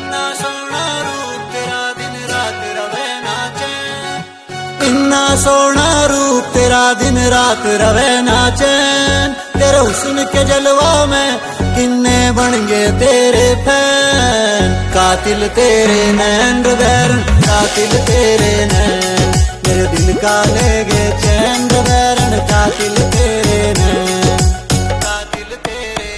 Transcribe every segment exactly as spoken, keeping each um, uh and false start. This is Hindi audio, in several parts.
इन्ना सोना रूप तेरा दिन रात रवे ना चैन, इन्ना सोना रूप तेरा दिन रात रवे ना चैन। तेरे हुस्न के जलवा में किन्ने बन गए तेरे फैन, कातिल तेरे नैन रवैरन, कातिल तेरे नैन, मेरे दिल का ले गए चैन रवैरन, कातिल तेरे नैन, कातिल तेरे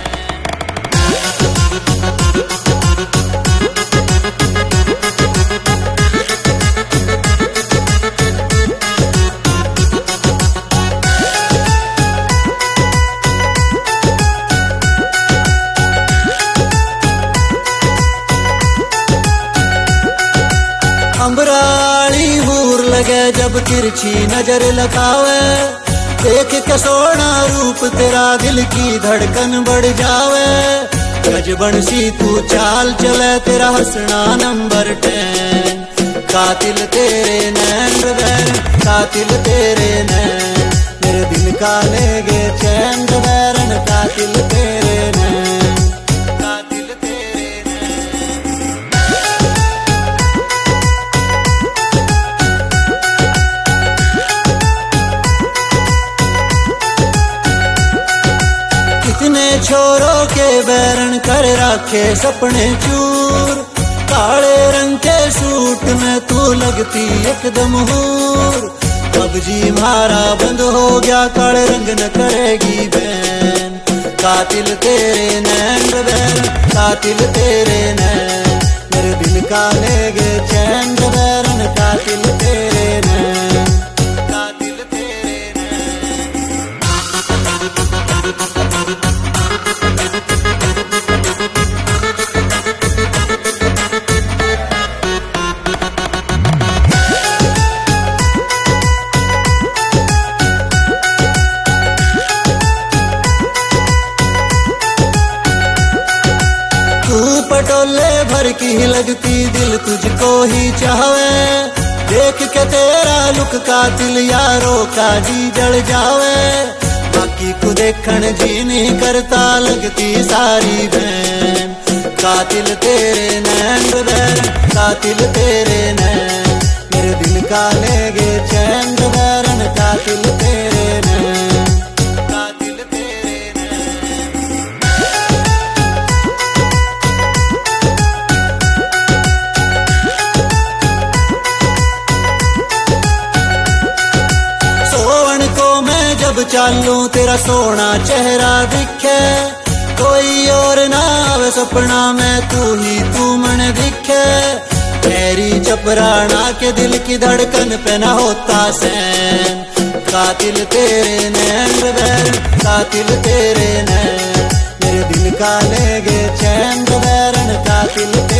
अंबराली हूर लगे जब तिरछी नजर लगावे, देख के सोना रूप तेरा दिल की धड़कन बढ़ जावे। गज बनसी तू चाल चले तेरा हंसना नंबर टेन, कातिल तेरे नैन रवैरन, कातिल तेरे नैन, मेरे दिल का ले गए चैन रवैरन, कातिल तेरे नैन, कातिल तेरे नैन। कितने छोरों के बैरन कर रखे सपने चूर, काले रंग के सूट में तू लगती एकदम हूर। अब जी मारा बंद हो गया काले रंग न करेगी बैन, कातिल तेरे नैन रवैरन, कातिल तेरे नैन, मेरे दिल का ले गए चैन रवैरन, कातिल तेरे नैन, कातिल तेरे नैन। तू पटोले भर की लगती दिल तुझको ही चाहे, देख के तेरा लुक कातिल यारों का जी जल जावे। बाकी को देखन जी नहीं करता लगती सारी बहन, कातिल तेरे नैन रवैरन, कातिल तेरे नैन, मेरे दिल का ले गए चैन रवैरन, कातिल तेरे नैन, कातिल तेरे नैन। सोवन को मैं जब चालूं तेरा सोना चेहरा दिखे, कोई और ना आवे सपना में तू ही तू मन दिखे। तेरी चपराना के दिल की धड़कन पे ना होता सैन, कातिल तेरे नैन रवैरन, कातिल तेरे नैन, मेरे दिल का ले गए चैन रवैरन, कातिल तेरे